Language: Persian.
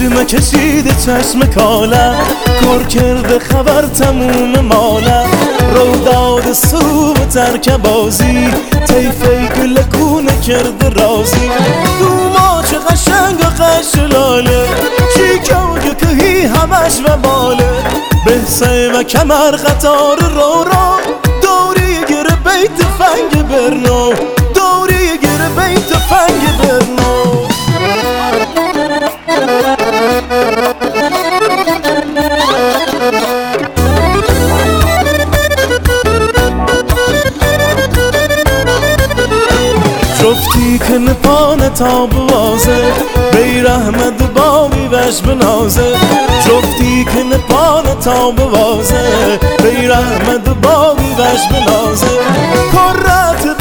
سرمه کشیده چشم کاله، کار کرده خبر تموم ماله. رو داد سو و ترک بازی، طیفه گل کونه کرده رازی. دوما چه قشنگ و قشلاله، چی که کهی همش و باله. به سیمه کمر قطار رو دوری گره بیت فنگ برنو، دوری گره بیت فنگ برنو. جفتی که نپانه تا بوازه، بیر احمد بامی وش بنازه. جفتی که نپانه تا بوازه، بیر احمد بامی وش بنازه. کرات